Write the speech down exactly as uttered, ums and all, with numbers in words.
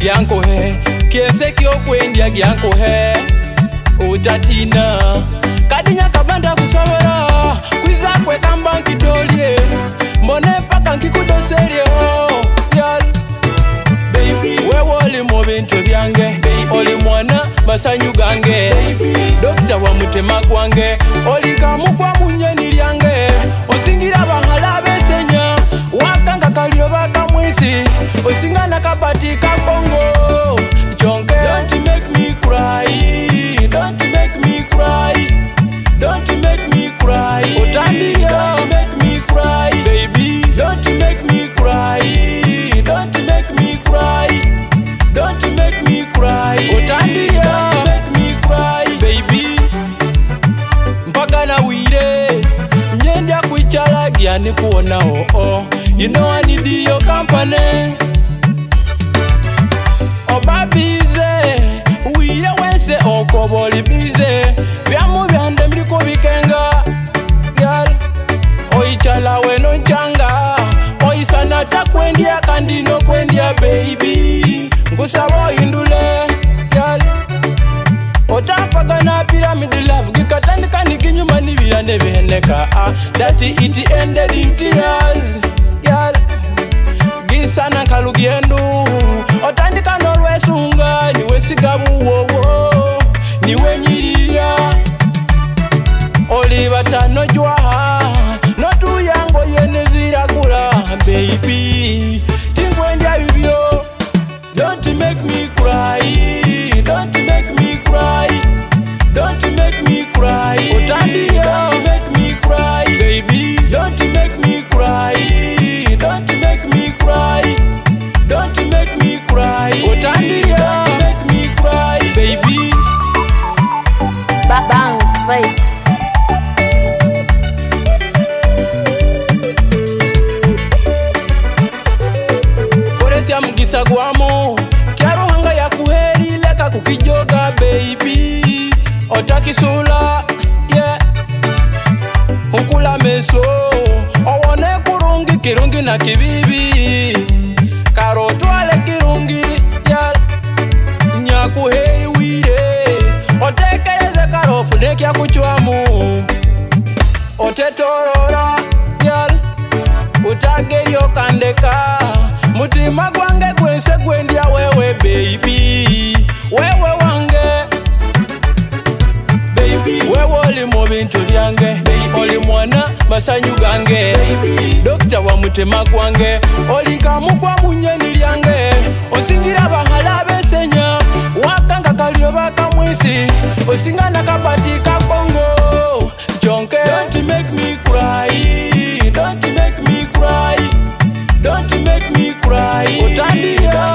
Gianco he Kiese kio kwendia gianco he Utatina Kadinya kabanda kusawara Kwiza kwe kamba nkitolie Mbone paka nkikudo serio Yal Baby Wewe oli mobintu byange Oli mwana basanyu gange Dokta wa mutema kwange Oli nkamu kwa munyeni lyange Osingira bahala besenya Wakanga kalio baka mwisi Osingana kabati kabongo Jonke Don't make me cry Don't make me cry Don't make me cry Otandia Don't make me cry Baby Don't make me cry Don't make me cry Don't make me cry Otandia Don't make me cry Baby Mpaka na wire Nyenda kuichala giani kuona oh oh You know I need your company Oba bize Uye wense okoboli bize Vyamu vyande mliko vikenga Girl Oichala weno nchanga Oisanata kwendia kandino kwendia baby Nkusabo indule Girl Otapaga na pyramid love Gikatandika nikinyuma nivya neviheneka ah, That it ended in tears Girl Gisana kalugiendu Otandika norwe sunga Niwe sigabu wowo Niwe nyiriya Olibata no jwaha Notu yango yenezira kula Baby Tingwendia vivyo Don't make me cry Don't make me cry Don't make me cry Otandia Don't make me cry Baby Don't make me cry Don't make me cry Don't make me cry Otandia Don't make me cry Baby Bang Vibes. Koresya mugisa gwamo Kyaruhanga ya kuheri leka kukijoga baby Otakisula yeah Hukula meso Owone kurungi kirungi na kibibi Karotwale kirungi yeah Nyakuheri wire Otekereze karofu nekya kuchwamu Otetorora yeah Utagerio kandeka Mutima gwange kwense kwendia wewe baby Wewe wange Baby Wewe oli mobintu byange Oli mwana basanyu gange Dokta wa mutema kwange Oli nkamu kwa munyeni lyange Osingira bahala besenya Wakanga kalio baka mwisi Osingana kabati kabongo Jonke Don't make me cry Don't make me cry Don't make me cry Otandia